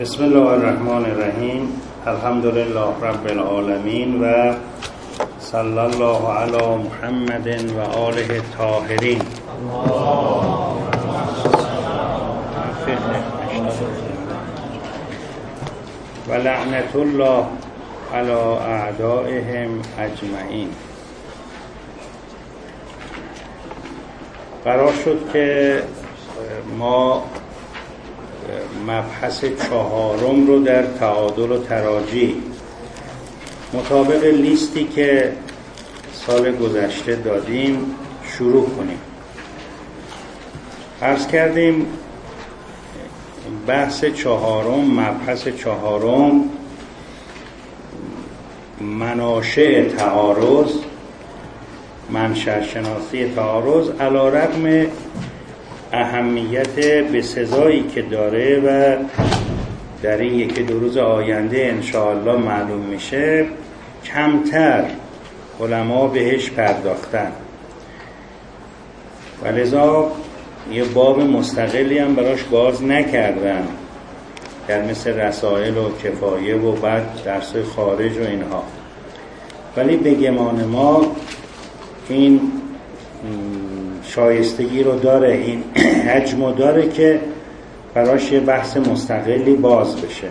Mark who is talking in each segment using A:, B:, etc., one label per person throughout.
A: بسم الله الرحمن الرحیم. الحمدلله رب العالمین و صلی الله علی محمد و آله الطاهرین. و لعنت الله علی اعدائهم اجمعین. قرار شد که ما مبحث چهارم رو در تعادل و تراجیح مطابق لیستی که سال گذشته دادیم شروع کنیم. عرض کردیم بحث چهارم، مبحث چهارم، مناشأ تعارض، منشأ شناسی تعارض، علی رغم اهمیت به سزایی که داره و در این یکی دو روز آینده انشاءالله معلوم میشه، کمتر علما بهش پرداختن و لذا یه باب مستقلی هم براش باز نکردن در مثل رسائل و کفایه و بعد درس خارج و اینها. ولی به گمان ما این شایستگی رو داره، این حجم رو داره که براش یه بحث مستقلی باز بشه.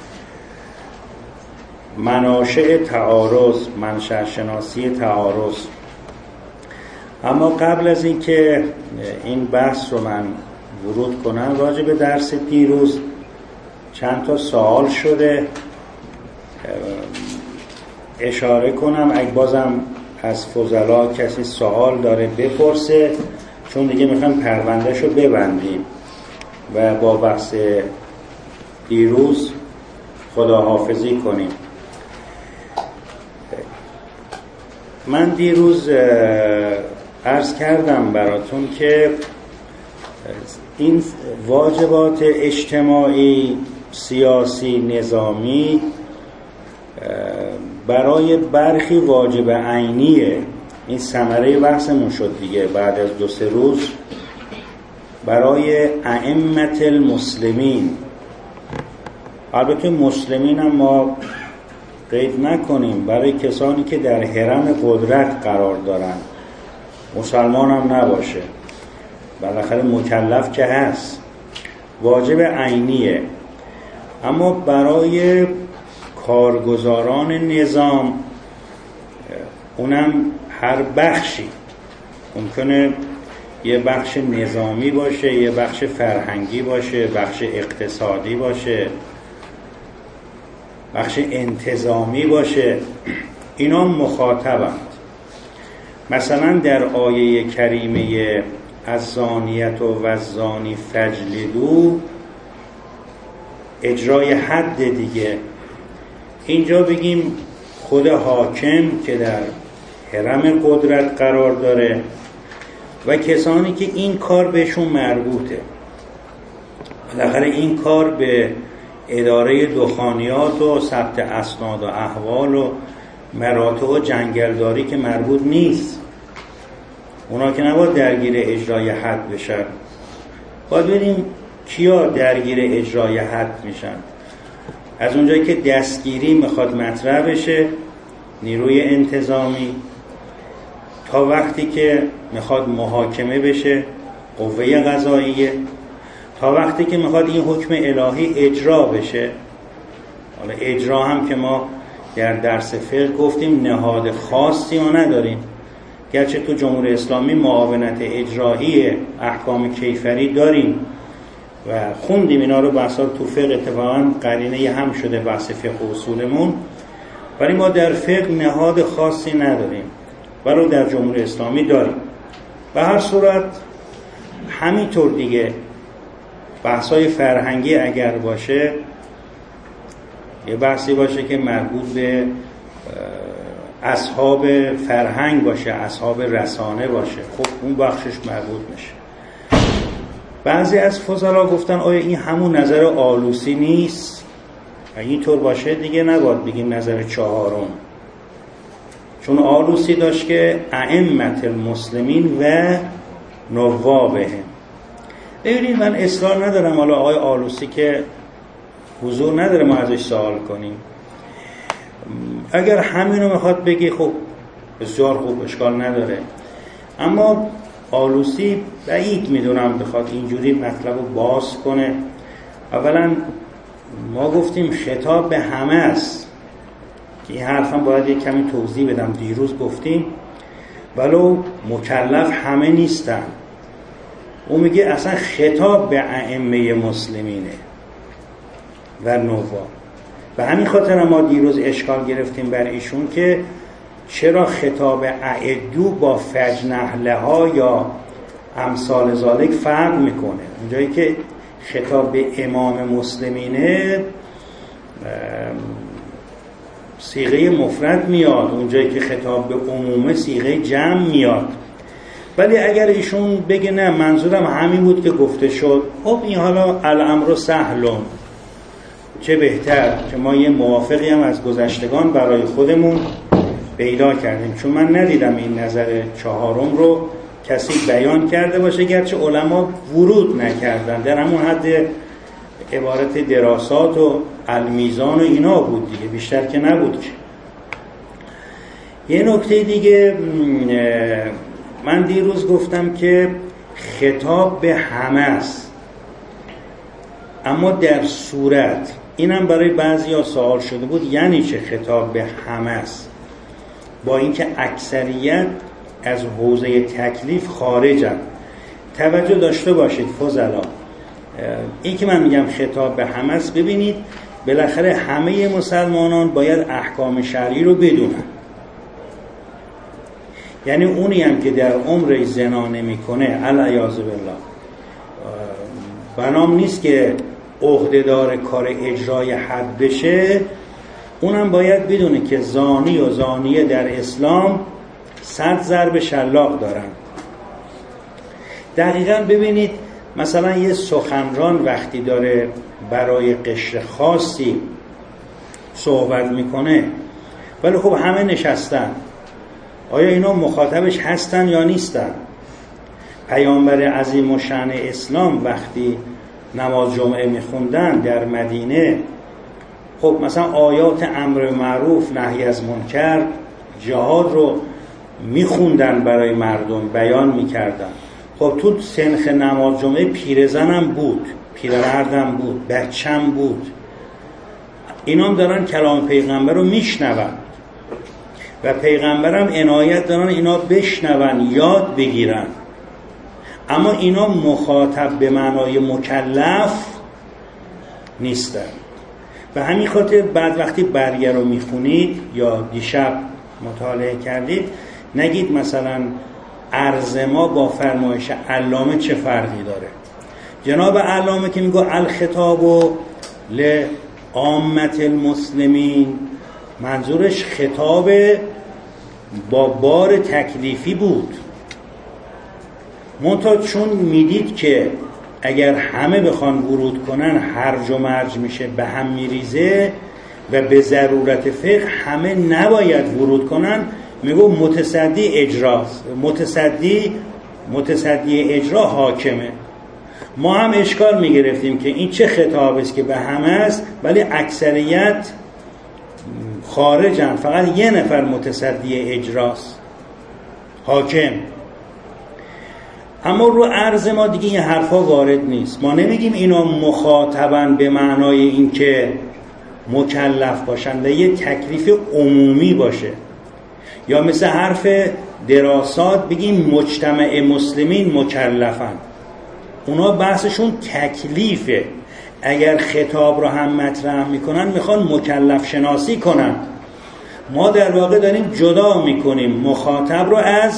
A: مناشأ تعارض، منشأ شناسی تعارض. اما قبل از این که این بحث رو من ورود کنم، راجع به درس دیروز چند تا سوال شده اشاره کنم. اگه بازم از فضلا کسی سوال داره بپرسه، چون دیگه میخوایم پروندهش رو ببندیم و با بحث دیروز خداحافظی کنیم. من دیروز عرض کردم براتون که این واجبات اجتماعی، سیاسی، نظامی برای برخی واجب عینیه. این ثمره بحثمون شد دیگه بعد از 2-3 روز. برای ائمه المسلمین، البته مسلمین هم ما قید نکنیم، برای کسانی که در حرم قدرت قرار دارن، مسلمان هم نباشه، بالاخره مکلف که هست، واجب عینیه. اما برای کارگزاران نظام، اونم هر بخشی، ممکنه یه بخش نظامی باشه، یه بخش فرهنگی باشه، بخش اقتصادی باشه، بخش انتظامی باشه، اینا مخاطبند. مثلا در آیه کریمه الزانیة و الزانی فاجلدوا، اجرای حد دیگه. اینجا بگیم خود حاکم که در حرم قدرت قرار داره و کسانی که این کار بهشون مربوطه. بالاخره این کار به اداره دخانیات و ثبت اسناد و احوال و مراتع و جنگلداری که مربوط نیست، اونا که نباید درگیر اجرای حد بشن. باید ببینیم کیا درگیر اجرای حد میشن. از اونجایی که دستگیری میخواد مطرح بشه، نیروی انتظامی، تا وقتی که میخواد محاکمه بشه، قوه قضاییه، تا وقتی که میخواد این حکم الهی اجرا بشه. حالا اجرا هم که ما در درس فقه گفتیم نهاد خاصی ما نداریم، گرچه تو جمهوری اسلامی معاونت اجرایی احکام کیفری داریم و خوندیم اینا رو، بحثا تو فقه اتفاقا قرینه هم شده بحث فقه و اصولمون، ولی ما در فقه نهاد خاصی نداریم، ولی در جمهوری اسلامی داریم. به هر صورت همینطور دیگه بحثای فرهنگی اگر باشه، یه بحثی باشه که مربوط به اصحاب فرهنگ باشه، اصحاب رسانه باشه، خب اون بخشش مربوط میشه. بعضی از فضلا گفتن آیا این همون نظر آلوسی نیست؟ اگه اینطور باشه دیگه نباید بگیم نظر چهارم، چون آلوسی داشت که ائمه المسلمین و نوابهم. ببینید من اصرار ندارم حالا آقای آلوسی که حضور نداره ما ازش سوال کنیم. اگر همینو میخواد بگی خب بسیار خوب، اشکال نداره. اما آلوسی بعید میدونم بخواد اینجوری مطلب رو باز کنه. اولا ما گفتیم خطاب به همه است که این حرفم باید یک کمی توضیح بدم. دیروز گفتیم ولو مکلف همه نیستن. اون میگه اصلا خطاب به ائمه مسلمینه و نووا. به همین خاطر ما دیروز اشکال گرفتیم بر ایشون که چرا خطاب اعدو با فجنحله ها یا امثال ذالک فرق میکنه. اونجایی که خطاب به امام مسلمینه صیغه مفرد میاد، اونجایی که خطاب به عمومه صیغه جمع میاد. ولی اگر ایشون بگه نه منظورم همین بود که گفته شد، خب این حالا الامر سهلون، چه بهتر که ما یه موافقی هم از گذشتگان برای خودمون پیدا کردیم. چون من ندیدم این نظر چهارم رو کسی بیان کرده باشه، گرچه علما ورود نکردن، در همون حد عبارت دراسات و المیزان و اینا بود دیگه، بیشتر که نبود. یه نکته دیگه من دیروز گفتم که خطاب به همه است، اما در صورت، اینم برای بعضیا سوال شده بود، یعنی چه خطاب به همه است؟ با اینکه اکثریت از حوزه تکلیف خارجن. توجه داشته باشید فضلا، این که من میگم خطاب به همه است، ببینید بالاخره همه مسلمانان باید احکام شرعی رو بدونن. یعنی اونی هم که در عمر زنا نمیکنه العیاذ بالله، بنام نیست که عهده‌دار کار اجرای حد بشه، اونم باید بدونه که زانی و زانیه در اسلام 100 ضرب شلاق دارن. دقیقاً ببینید مثلا یه سخنران وقتی داره برای قشر خاصی صحبت میکنه، ولی خب همه نشستن، آیا اینا مخاطبش هستن یا نیستن؟ پیامبر عظیم الشأن اسلام وقتی نماز جمعه میخوندن در مدینه، خب مثلا آیات امر معروف نهی از منکر، جهاد رو میخوندن برای مردم، بیان میکردن. خب تو سنخ نماز جمعه پیرزنم بود، پیرمردم بود، بچم بود، اینا هم دارن کلام پیغمبر رو میشنون و پیغمبرم عنایت دارن اینا بشنون، یاد بگیرن. اما اینا مخاطب به معنای مکلف نیستن. به همین خاطر بعد وقتی برگه رو میخونید یا دیشب مطالعه کردید، نگید مثلا عرض ما با فرمایش علامه چه فرقی داره. جناب علامه که میگو الخطاب لعامة المسلمین، منظورش خطاب با بار تکلیفی بود. منتها چون میدید که اگر همه بخوان ورود کنن هرج و مرج میشه، به هم میریزه و به ضرورت فقه همه نباید ورود کنن، میگو متصدی اجراست، متصدی اجرا حاکمه. ما هم اشکال میگرفتیم که این چه خطابی است که به همه است ولی اکثریت خارجن، فقط یه نفر متصدی اجراست، حاکم. اما رو عرض ما دیگه این حرفا وارد نیست. ما نمیگیم اینا مخاطبن به معنای این که مکلف باشن و یه تکلیف عمومی باشه، یا مثل حرف دراسات بگیم مجتمع مسلمین مکلفن. اونا بحثشون تکلیفه. اگر خطاب رو هم مطرح میکنن میخوان مکلف شناسی کنن. ما در واقع داریم جدا میکنیم مخاطب رو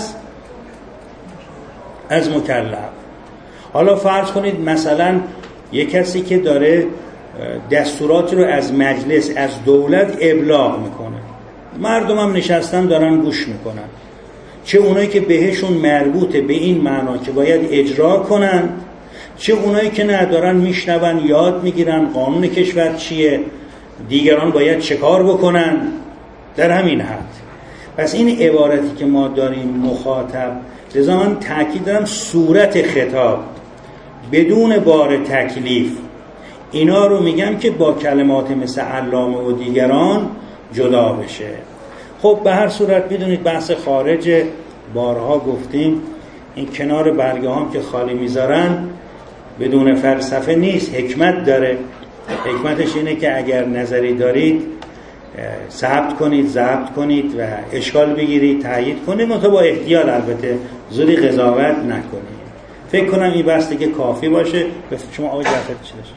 A: از مکلف. حالا فرض کنید مثلا یک کسی که داره دستورات رو از مجلس، از دولت ابلاغ میکنه، مردم هم نشستن دارن گوش میکنن، چه اونایی که بهشون مربوطه به این معنا که باید اجرا کنن، چه اونایی که ندارن میشنون، یاد میگیرن قانون کشور چیه، دیگران باید چه کار بکنن، در همین حد. پس این عبارتی که ما داریم مخاطب، لذا من تأکید دارم صورت خطاب بدون بار تکلیف، اینا رو میگم که با کلمات مثل علامه و دیگران جدا بشه. خب به هر صورت بدونید بحث خارج بارها گفتیم، این کنار برگه هم که خالی میذارن بدون فلسفه نیست، حکمت داره. حکمتش اینه که اگر نظری دارید ثبت کنید، ضبط کنید و اشکال بگیرید، تایید کنید، منتها با احتیاط، البته زودی قضاوت نکنید. فکر کنم این بحث دیگه کافی باشه. به شما آقای جعفری چی داشت؟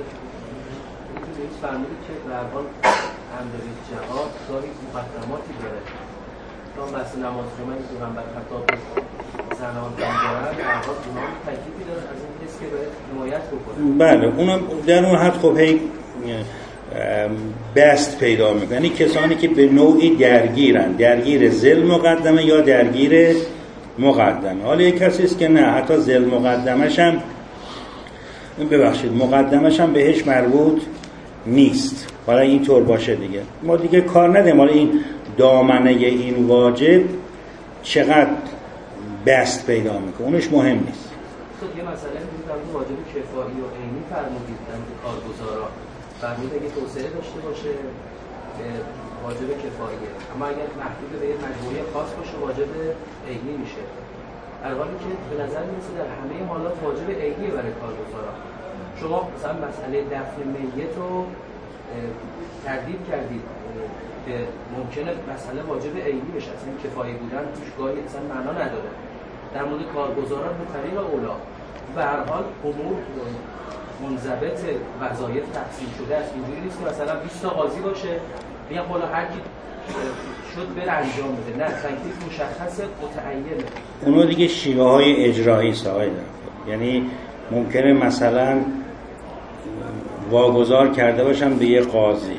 B: فرمودید که به هر حال امر جهاد گاهی مقدماتی داره. تا بحث نماز جمعه که پیغمبر خطاب زنان دارن، به هر حال اونها تکلیفی داره از این حس که باید حمایت بکنه.
A: بله، اونم در اون حد خب هی بست پیدا میکنه. یعنی کسانی که به نوعی درگیرن، درگیر ذل مقدمه یا درگیر مقدمه. حالا یک کسی است که نه، حتی ذل مقدمش هم مقدمش هم بهش مربوط نیست. حالا اینطور باشه دیگه، ما دیگه کار ندیم حالا این دامنه این واجب چقدر بست پیدا میکنه، اونش مهم نیست.
B: خب یه مسئله میگم واجب کفایی و عینی فرمودید که کارگزارا فرمودید اگه توسعه داشته باشه واجب کفاییه، اما اگر محدود به یه مجموعه خاص باشه واجب عینی میشه. در حالی که به نظر میرسه در همه حالات واجب عینی برای کارگزارا. شما مثلا مسئله دفن میت رو تردید کردید که ممکنه مسئله واجب عینی بشه، اصلا کفایه بودن توش گاهی اصلا معنا نداره. در مورد کارگزاران به طریق اولا به هر حال امور منضبط، وظایف تقسیم شده است. اینجوری نیست که مثلا 20 تا قاضی باشه میگن حالا هر کی شد بره انجام بده، نه، تکلیف مشخص متعینه.
A: اونو دیگه شیوه های اجرایی ساید، یعنی ممکنه مثلا واگذار کرده باشم به یه قاضی،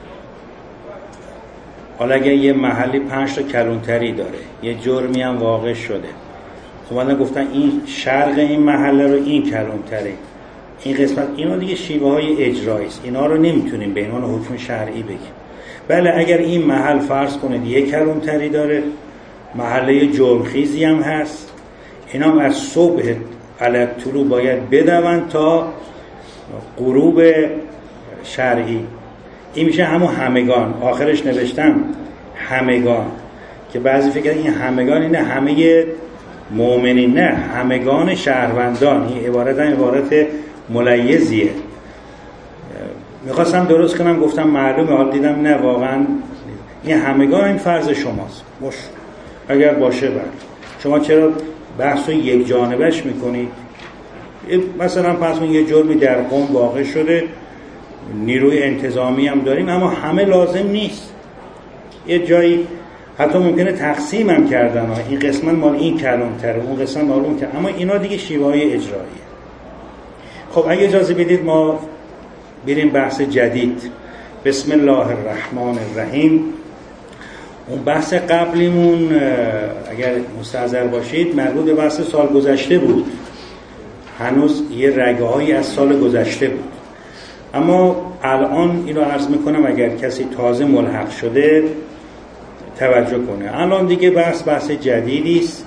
A: حالا اگه یه محلی 5 تا کلانتری داره، یه جرمی هم واقع شده، خب الان گفتن این شرق این محله رو این کلانتری، این قسمت، اینا دیگه شیوه های اجرایی است. اینا رو نمیتونیم به عنوان حکم شرعی بگیم. بله اگر این محل فرض کنید یک کلانتری داره، محله جرمخیزی هم هست، اینا هم از صبح علی طلوع باید بدون تا غروب شرعی. این میشه همون همگان. آخرش نوشتم همگان، که بعضی فکر این همگان اینه همه مؤمنین، نه، همگان شهروندان. این عبارت هم عبارت ملیزیه. میخواستم درست کنم، گفتم معلومه، حال دیدم نه، واقعا این همگان این فرض شماست. اگر باشه بله، شما چرا بحث رو یک جانبش میکنید؟ مثلا پس یه جرمی در قم واقع شده، نیروی انتظامی هم داریم، اما همه لازم نیست. یه جایی حتی ممکنه تقسیم هم کردن، این قسمت مال این کلانتره، اون قسمت مال اون کلانتره، اما اینا دیگه شیوه های اجراییه. خب اگه اجازه بدید ما بریم بحث جدید. بسم الله الرحمن الرحیم. اون بحث قبلیمون اگر مستحضر باشید مربوط به بحث سال گذشته بود، هنوز یه رگه هایی از سال گذشته بود. اما الان اینو عرض میکنم اگر کسی تازه ملحق شده توجه کنه. الان دیگه بحث جدیدی است.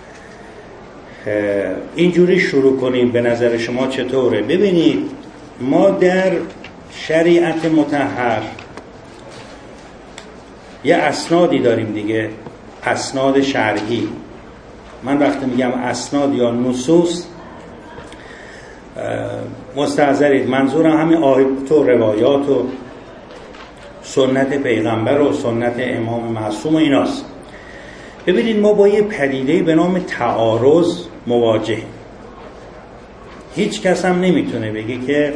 A: اینجوری شروع کنیم، به نظر شما چطوره؟ ببینید ما در شریعت مطهر یه اسنادی داریم دیگه، اسناد شرعی. من وقتی میگم اسناد یا نصوص مستحضرید، منظورم همین آیات و روایات و سنت پیغمبر و سنت امام معصوم و ایناست. ببینید ما با یه پدیده‌ای به نام تعارض مواجهیم. هیچ کس هم نمیتونه بگه که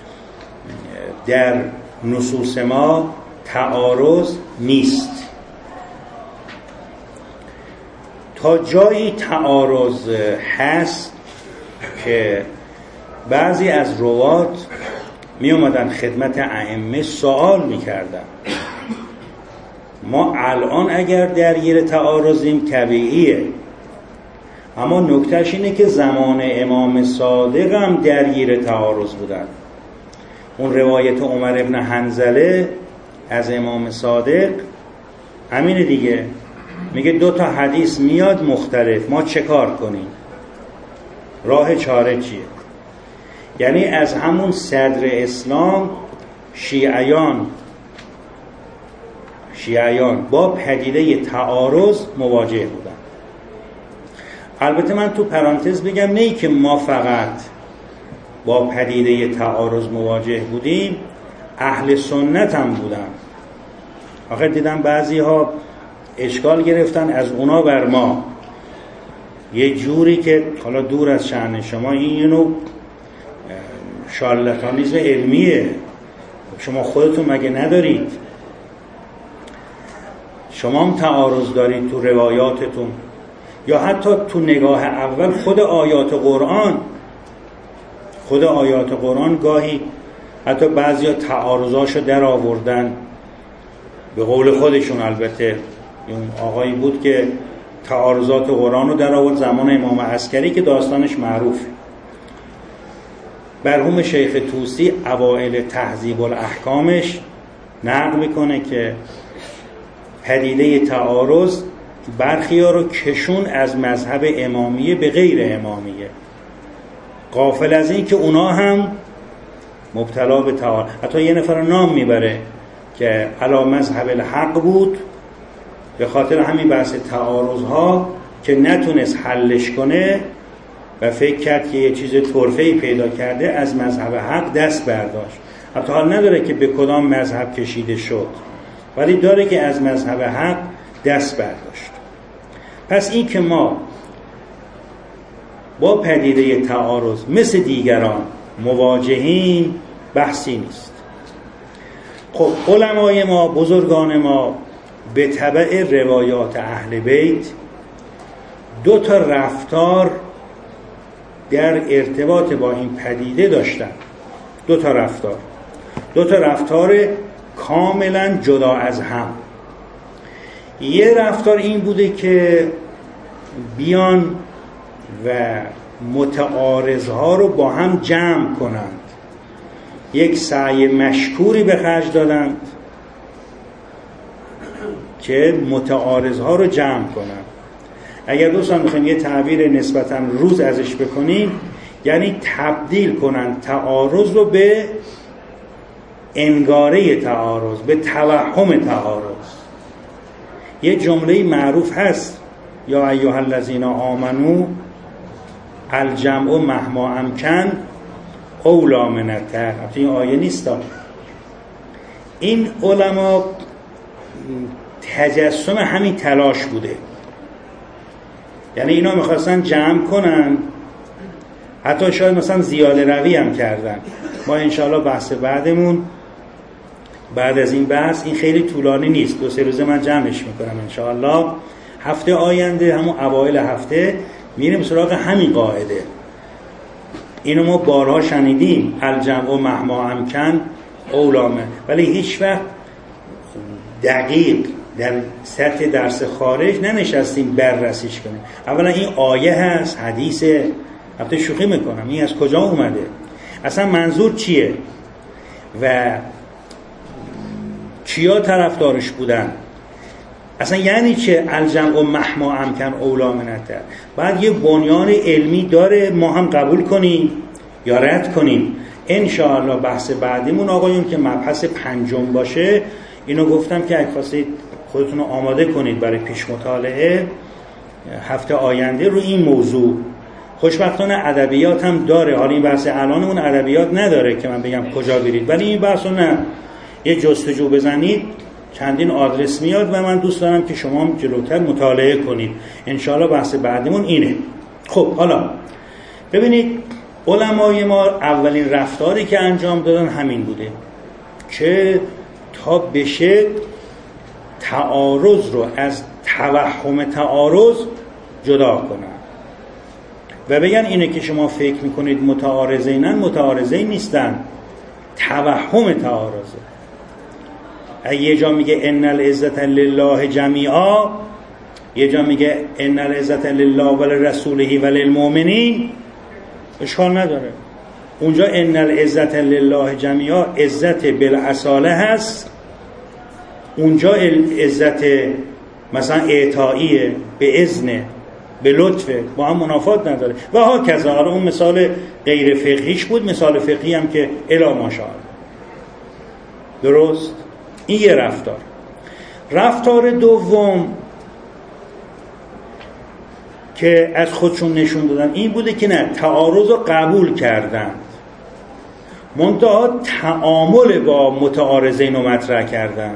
A: در نصوص ما تعارض نیست. تا جایی تعارض هست که بعضی از روات می اومدن خدمت ائمه سوال میکردن. ما الان اگر درگیر تعارضیم طبیعیه، اما نکتهش اینه که زمان امام صادق هم درگیر تعارض بودن. اون روایت عمر ابن حنظله از امام صادق همینه دیگه، میگه 2 تا حدیث میاد مختلف، ما چه کار کنیم؟ راه چاره چیه؟ یعنی از همون صدر اسلام شیعیان با پدیده تعارض مواجه بودن. البته من تو پرانتز بگم نه ای که ما فقط با پدیده تعارض مواجه بودیم، اهل سنت هم بودن. آخر دیدم بعضی ها اشکال گرفتن از اونا بر ما، یه جوری که حالا دور از شأن شما، اینو شارلاتانیسم علمیه. شما خودتون مگه ندارید؟ شما هم تعارض دارید تو روایاتتون، یا حتی تو نگاه اول خود آیات قرآن گاهی حتی بعضیا تعارضاشو در آوردن به قول خودشون. البته اون آقایی بود که تعارضات قرآن رو در آورد زمان امام عسکری که داستانش معروفه. مرحوم شیخ طوسی اوائل تهذیب الاحکامش نقل میکنه که پدیده تعارض برخی‌ها رو کشون از مذهب امامیه به غیر امامیه، غافل از این که اونا هم مبتلا به تعارض. حتی یه نفر نام میبره که علی مذهب الحق بود، به خاطر همین بحث تعارض‌ها که نتونست حلش کنه و فکر کرد که یه چیز طرفه‌ای پیدا کرده، از مذهب حق دست برداشت. حتی حال نداره که به کدام مذهب کشیده شد، ولی داره که از مذهب حق دست برداشت. پس این که ما با پدیده تعارض مثل دیگران مواجهیم بحثی نیست. خب علمای ما، بزرگان ما به تبع روایات اهل بیت دو تا رفتار در ارتباط با این پدیده داشتن. دو تا رفتار کاملا جدا از هم. یه رفتار این بوده که بیان و متعارضها رو با هم جمع کنند، یک سعی مشکوری به خرج دادند که متعارضها رو جمع کنند. اگر دوستان میخوایم یه تعبیر نسبتاً روز ازش بکنیم، یعنی تبدیل کنند تعارض رو به انگاره تعارض، به توهم تعارض. یه جمله معروف هست، یا ایها الذین آمنو الجمع مهما امکن اولی من الترک. این آیه نیست. این علما تجسم همین تلاش بوده، یعنی اینا میخواستن جمع کنن، حتی شاید مثلا زیاده روی هم کردن. ما انشاءالله بحث بعدمون بعد از این بحث، این خیلی طولانی نیست، 2-3 روزه من جمعش میکنم انشاءالله. هفته آینده، همون اوایل هفته میریم سراغ همین قاعده. اینو ما بارها شنیدیم، الجمع مهما امکن اولامه، ولی هیچ وقت دقیق در سطح درس خارج ننشستیم بررسیش کنیم. اولا این آیه هست، حدیثه، البته شوخی میکنم، این از کجا اومده، اصلا منظور چیه و کیا طرفدارش بودن، اصلا یعنی چه الجمع مهما امکن اولی من الترک. بعد یه بنیان علمی داره، ما هم قبول کنیم یا رد کنیم. انشاءالله بحث بعدیمون آقایون که مبحث 5 باشه، اینو گفتم که اگه خواستید خودتون رو آماده کنید برای پیش مطالعه هفته آینده رو این موضوع. خوشبختانه ادبیات هم داره، حالا این بحث الانمون ادبیات نداره که من بگم کجا برید، ولی این بحث رو نه، یه جستجو بزنید چندین آدرس میاد و من دوست دارم که شما هم جلوتر مطالعه کنید. انشاءالله بحث بعدیمون اینه. خب حالا ببینید، علمای ما اولین رفتاری که انجام دادن همین بوده که تا بشه تعارض رو از توهم تعارض جدا کنن و بگن اینه که شما فکر میکنید متعارضینن، متعارضین نیستن، توهم تعارضه. یه جا میگه ان العزت لله جمیعا، یه جا میگه ان العزت لله ولرسوله وللمؤمنین، اشکال نداره. اونجا ان العزت لله جمیعا عزت بالاصاله هست، اونجا عزت مثلا اعطائیه به اذنه، به لطفه، با هم منافات نداره و ها کذا. اون مثال غیر فقهیش بود، مثال فقهی هم که الا ماشاءالله. درست؟ این یه رفتار دوم که از خودشون نشون دادن این بوده که نه، تعارض رو قبول کردن، منتها تعامل با متعارضین رو مطرح کردند.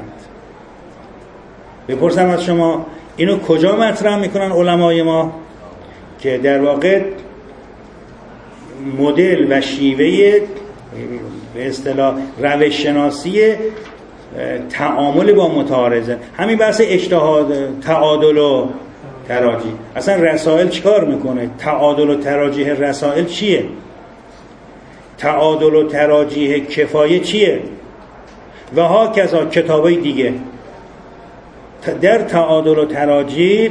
A: بپرسم از شما اینو کجا مطرح میکنن علمای ما؟ که در واقع مدل و شیوه به اصطلاح روش شناسی تعامل با متعارضه، همین بحث اجتهاد، تعادل و تراجیح. اصلا رسائل چیکار میکنه؟ تعادل و تراجیح رسائل چیه؟ تعادل و تراجیح کفایه چیه؟ و ها کذا کتابای دیگه. در تعادل و تراجیح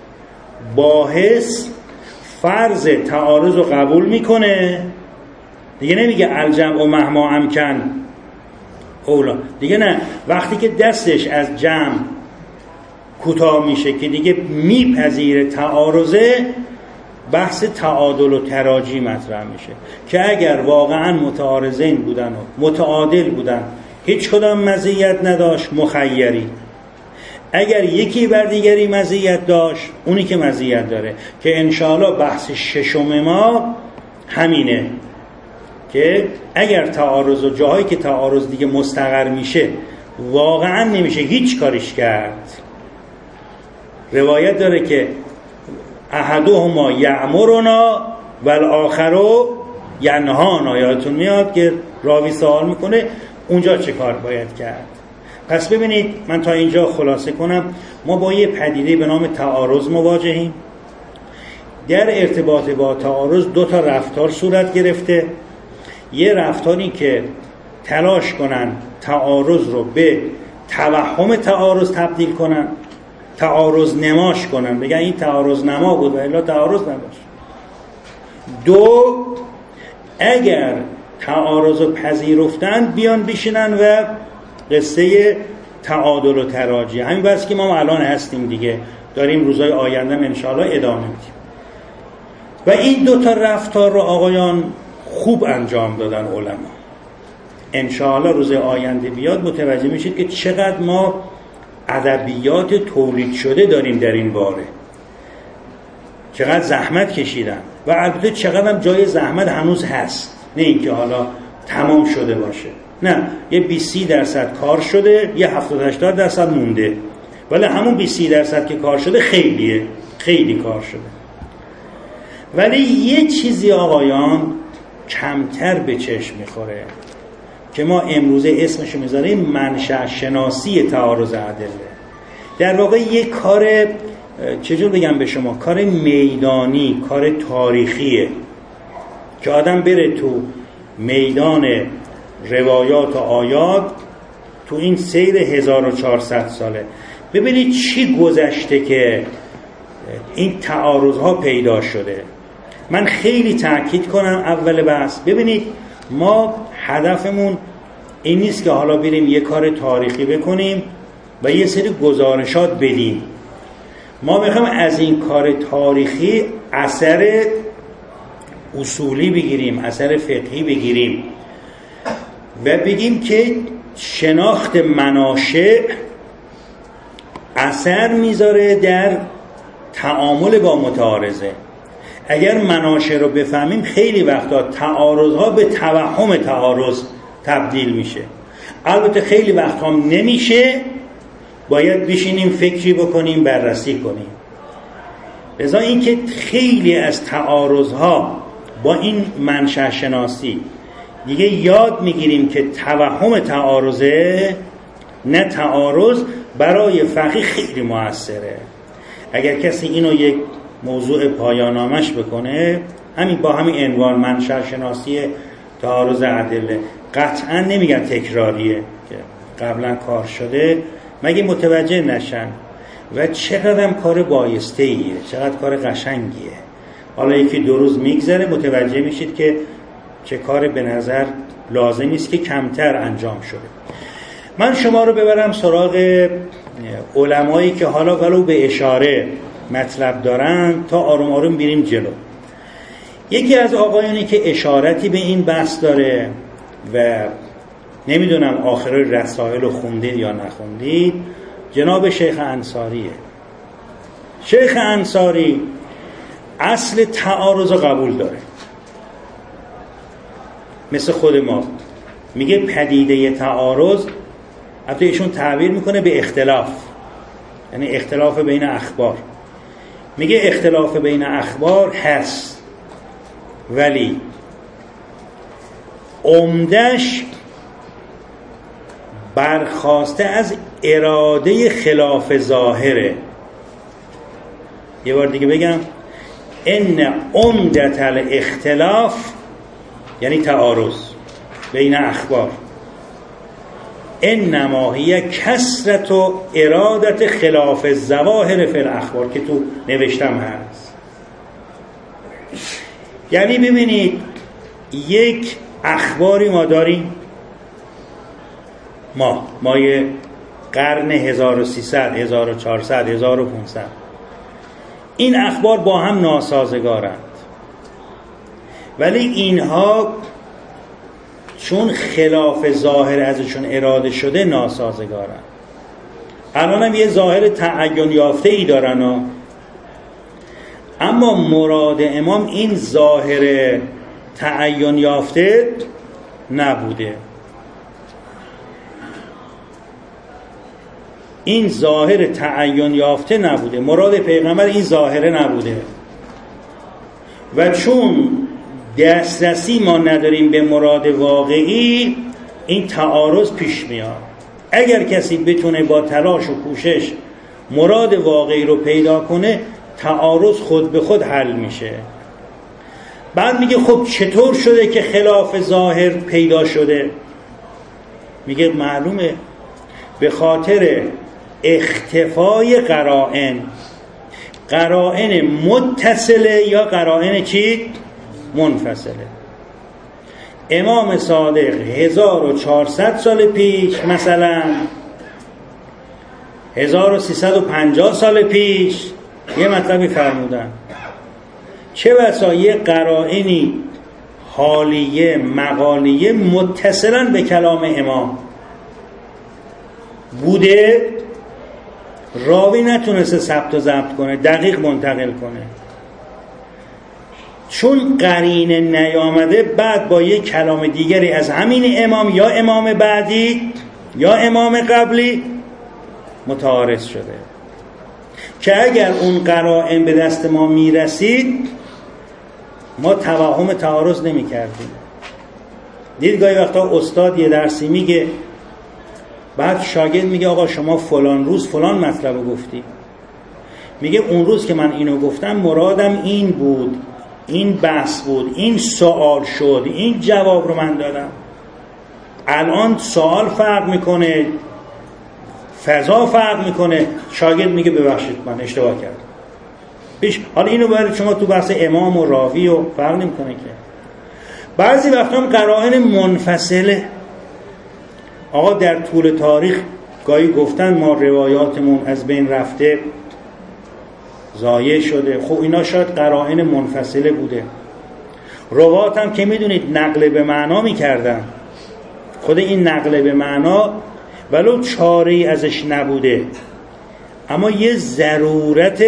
A: باحث فرض تعارض رو قبول میکنه دیگه، نمیگه الجمع و مهما امکن اولا، دیگه نه، وقتی که دستش از جمع کوتاه میشه که دیگه میپذیره تعارضه، بحث تعادل و تراجیح مطرح میشه که اگر واقعا متعارضین بودن و متعادل بودن، هیچ کدام مزیت نداشت، مخیری. اگر یکی بر دیگری مزیت داشت، اونی که مزیت داره، که انشاءالله بحث ششم ما همینه که اگر تعارض و جاهایی که تعارض دیگه مستقر میشه واقعا نمیشه هیچ کاریش کرد. روایت داره که احدهما یأمرنا والآخر ینهانا. یادتون میاد که راوی سوال میکنه اونجا چه کار باید کرد؟ پس ببینید، من تا اینجا خلاصه کنم، ما با یه پدیده به نام تعارض مواجهیم. در ارتباط با تعارض دو تا رفتار صورت گرفته. یه رفتاری که تلاش کنن تعارض رو به توهم تعارض تبدیل کنن، تعارض نماش کنن، بگن این تعارض نما بود و الا تعارض نداشت. دو، اگر تعارض رو پذیرفتن بیان بشینن و قصه تعادل و تراجیح، همین بس که ما الان هستیم دیگه، داریم روزهای آینده انشاءالله ادامه میدیم. و این دو تا رفتار رو آقایان خوب انجام دادن علما. انشاءالله روز آینده بیاد متوجه میشید که چقدر ما ادبیات تولید شده داریم در این باره، چقدر زحمت کشیدن و البته چقدر هم جای زحمت هنوز هست، نه اینکه حالا تمام شده باشه، نه، یه 20-30% کار شده، یه 70-80% مونده، ولی همون 20-30% که کار شده خیلیه، خیلی کار شده. ولی یه چیزی آقایان کمتر به چشم میخوره که ما امروزه اسمشو میذاریم منشأ شناسی تعارض ادله. در واقع یه کار، چجور بگم به شما، کار میدانی، کار تاریخیه که آدم بره تو میدان روایات و آیات، تو این سیر 1400 ساله ببینید چی گذشته که این تعارض ها پیدا شده. من خیلی تأکید کنم اول بحث، ببینید ما هدفمون این نیست که حالا بریم یه کار تاریخی بکنیم و یه سری گزارشات بدیم. ما میخوایم از این کار تاریخی اثر اصولی بگیریم، اثر فقهی بگیریم و بگیم که شناخت مناشأ اثر میذاره در تعامل با متعارضه. اگر مناشأ رو بفهمیم خیلی وقتا تعارضها به توهم تعارض تبدیل میشه. البته خیلی وقتا هم نمیشه، باید بشینیم فکری بکنیم، بررسی کنیم. لذا این که خیلی از تعارضها با این منشأ شناسی دیگه یاد میگیریم که توهم تعارضه، نه تعارض، برای فقیه خیلی موثره. اگر کسی اینو یک موضوع پایانامش بکنه، همین با همین عنوان منشأ شناسی تعارض ادله، قطعا نمیگن تکراریه که قبلا کار شده، مگه متوجه نشن و چقدر کار بایسته‌ایه، چقدر کار قشنگیه. حالا یکی 2 روز میگذره متوجه میشید که چه کار به نظر لازمی است که کمتر انجام شده. من شما رو ببرم سراغ علمایی که حالا ولو به اشاره مطلب دارن تا آروم آروم بریم جلو. یکی از آقایانی که اشارتی به این بحث داره و نمیدونم آخر رسائل رو خوندید یا نخوندید، جناب شیخ انصاریه. شیخ انصاری اصل تعارض رو قبول داره، مثل خود ما. میگه پدیده تعارض، حتی ایشون تعبیر میکنه به اختلاف، یعنی اختلاف بین اخبار. میگه اختلاف بین اخبار هست، ولی عمدش برخواسته از اراده خلاف ظاهره. یه بار دیگه بگم، ان عمدت الاختلاف یعنی تعارض بین اخبار، انما هی کثرت و ارادت خلاف الظواهر فی الاخبار، که تو نوشتم هست. یعنی ببینید یک اخباری ما داریم، مایه قرن 1300 1400 1500، این اخبار با هم ناسازگارند، ولی اینها چون خلاف ظاهر ازشون اراده شده ناسازگارند. الان هم یه ظاهر تعین یافته ای دارن اما مراد امام این ظاهر تعین یافته نبوده. این ظاهر تعین یافته نبوده، مراد پیغمبر این ظاهره نبوده. و چون دسترسی ما نداریم به مراد واقعی، این تعارض پیش میاد. اگر کسی بتونه با تلاش و کوشش مراد واقعی رو پیدا کنه، تعارض خود به خود حل میشه. بعد میگه خب چطور شده که خلاف ظاهر پیدا شده؟ میگه معلومه، به خاطر اختفای قرائن متصله یا قرائن چی؟ منفصله. امام صادق 1400 سال پیش، مثلا 1350 سال پیش یه مطلبی فرمودن، چه بسا یه قرائنی حالیه مقالیه متصلاً به کلام امام بوده، راوی نتونسته ثبت و ضبط کنه، دقیق منتقل کنه. چون قرینه نیامده، بعد با یک کلام دیگری از همین امام یا امام بعدی یا امام قبلی متعارض شده، که اگر اون قرائن به دست ما میرسید ما توهم تعارض نمی کردیم. دید گاهی وقتا استاد یه درسی میگه، بعد شاگرد میگه آقا شما فلان روز فلان مطلب گفتی، میگه اون روز که من اینو گفتم مرادم این بود، این بحث بود، این سوال شد، این جواب رو من دادم. الان سوال فرق میکنه، فضا فرق میکنه. شاگرد میگه ببخشید من اشتباه کردم. حالا اینو باید شما تو بحث امام و راوی و فرق نمیکنه که. بعضی وقتا هم قرائن منفصله. آقا در طول تاریخ گاهی گفتن ما روایاتمون از بین رفته، ضایع شده. خب اینا شاید قرائن منفصله بوده. روات هم که میدونید نقل به معنا میکردن، خود این نقل به معنا ولو چاره‌ای ازش نبوده، اما یه ضرورت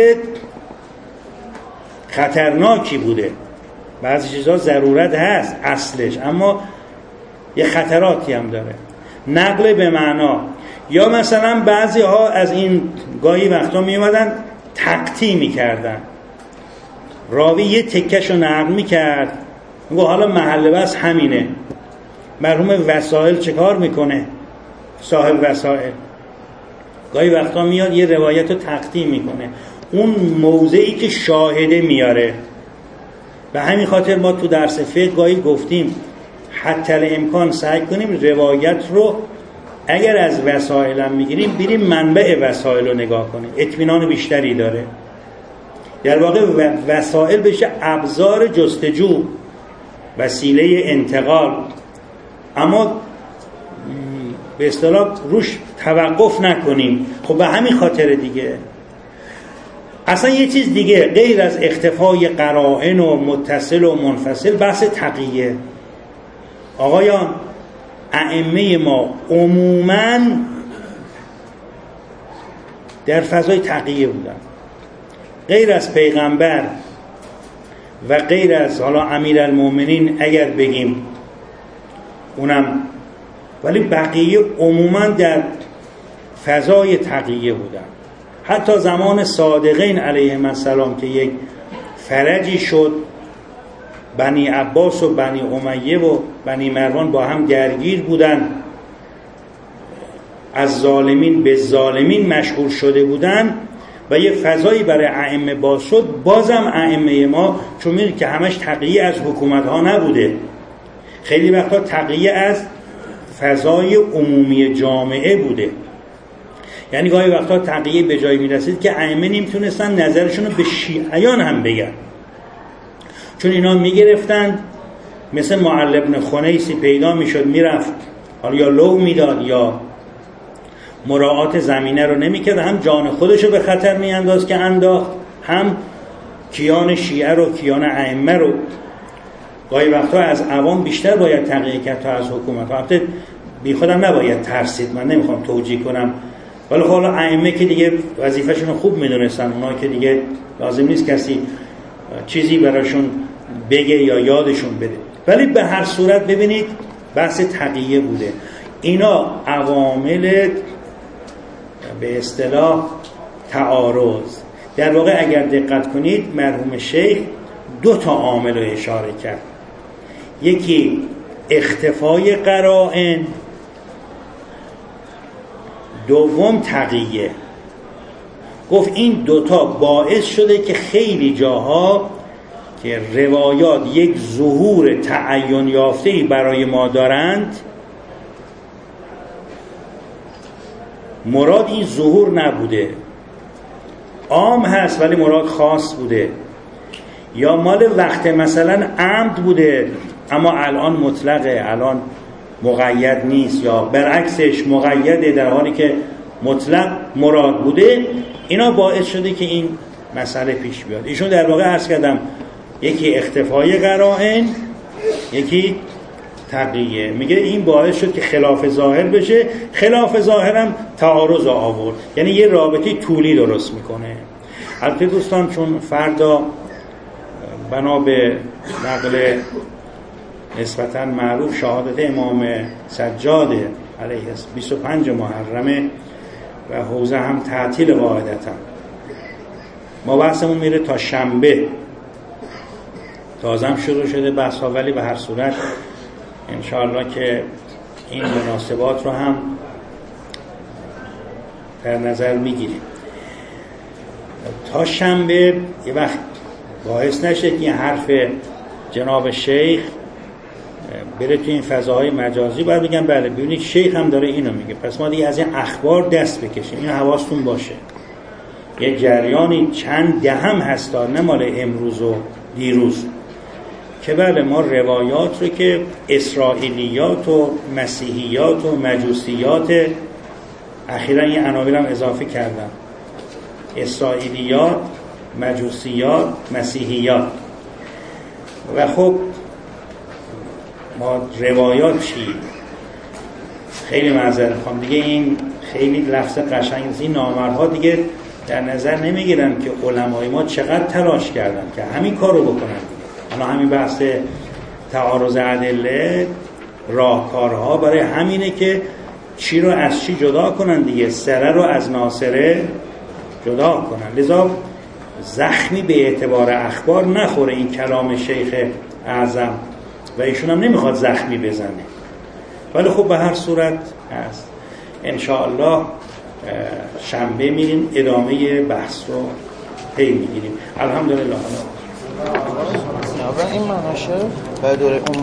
A: خطرناکی بوده. بعضی چیزها ضرورت هست اصلش، اما یه خطراتی هم داره. نقل به معنا، یا مثلا بعضی ها از این گاهی وقتا می اومدن تقطیع میکردن، راوی یه تکش رو نقل میکرد، میگه حالا محل بس همینه. مرحوم وسائل چه کار میکنه؟ صاحب وسائل گاهی وقتا میاد یه روایت رو تقطیع میکنه، اون موضعی که شاهده میاره. به همین خاطر ما تو درس فقه گاهی گفتیم حتی الامکان سعی کنیم روایت رو اگر از وسائل هم میگیریم بریم منبع وسائل رو نگاه کنیم، اطمینان بیشتری داره. در واقع وسائل بشه ابزار جستجو، وسیله انتقال، اما به اصطلاح روش توقف نکنیم. خب به همین خاطر دیگه اصلا یه چیز دیگه غیر از اختفای قرائن و متصل و منفصل، بحث تقیه. آقایان ائمه ما عموماً در فضای تقیه بودن، غیر از پیغمبر و غیر از حالا امیرالمومنین اگر بگیم اونم، ولی بقیه عموماً در فضای تقیه بودن. حتی زمان صادقین علیهم السلام که یک فرجی شد، بنی عباس و بنی امیه و بنی مروان با هم درگیر بودن، از ظالمین به ظالمین مشغول شده بودن و یه فضایی برای ائمه باز شد. بازم ائمه ما چون می‌دونید که همش تقیه از حکومت ها نبوده، خیلی وقتا تقیه از فضای عمومی جامعه بوده. یعنی گاهی وقتا تقیه به جایی میرسید که ائمه نمیتونستن نظرشون رو به شیعیان هم بگن، چون اینا میگرفتن مثل معل بن خنیسی پیدا میشد میرفت حالا یا لو میداد یا مراعات زمینه رو نمیکرد، هم جان خودش رو به خطر میانداز که انداخت، هم کیان شیعه رو کیان ائمه رو. گاهی وقتا از عوام بیشتر باید تقیه کرد تا از حکومت. البته بی خودم نباید ترسید، من نمیخوام توجیه کنم، ولی حالا ائمه که دیگه وظیفه‌شون رو خوب میدونستن، اونا که دیگه لازم نیست کسی چیزی براشون بگه یا یادشون بده. ولی به هر صورت ببینید بحث تقیه بوده. اینا عوامل به اصطلاح تعارض. در واقع اگر دقت کنید مرحوم شیخ 2 عامل رو اشاره کرد، یکی اختفای قرائن، دوم تقیه. گفت این 2 باعث شده که خیلی جاها که روایات یک ظهور تعین یافته‌ای برای ما دارند، مراد این ظهور نبوده، عام هست ولی مراد خاص بوده، یا مال وقت مثلا عمد بوده اما الان مطلقه، الان مقید نیست، یا برعکسش مقیده در حالی که مطلق مراد بوده. اینا باعث شده که این مسئله پیش بیاد. ایشون در واقع عرض کردم یکی اختفای قرائن، یکی تقیه. میگه این باعث شد که خلاف ظاهر بشه، خلاف ظاهرم تعارض آورد، یعنی یه رابطه طولی درست میکنه. البته دوستان چون فردا بنا به نقل نسبتاً معروف شهادت امام سجاد علیه 25 محرمه و حوزه هم تعطیل قاعدتا، ما بحثمون میره تا شنبه، تازم شروع شده بحث ها، ولی به هر صورت انشاءالله که این مناسبات رو هم در نظر میگیریم. تا شنبه یه وقت باعث نشه که این حرف جناب شیخ بره تو این فضاهای مجازی، باید بگم بله ببینید شیخ هم داره اینو میگه، پس ما دیگه از این اخبار دست بکشیم. این حواستون باشه یه جریانی چند دهم هستا، نه مال امروز و دیروز، که بله ما روایات رو که اسرائیلیات و مسیحیات و مجوسیات، اخیراً یه عناوین هم اضافه کردم، اسرائیلیات، مجوسیات، مسیحیات، و خب ما روایات چی؟ خیلی معذرت میخوام دیگه، این خیلی لفظ قشنگی، این نامرها دیگه در نظر نمیگیرن که علمای ما چقدر تلاش کردن که همین کار رو بکنن. اما همین بحث تعارض ادله، راهکارها برای همینه که چی رو از چی جدا کنن دیگه، سره رو از ناصره جدا کنن. لذا زخمی به اعتبار اخبار نخوره این کلام شیخ اعظم و ایشون هم نمیخواد زخمی بزنه، ولی خب به هر صورت هست. انشاءالله شنبه میریم ادامه بحث رو پی میگیریم. الحمدلله.
C: این مناشه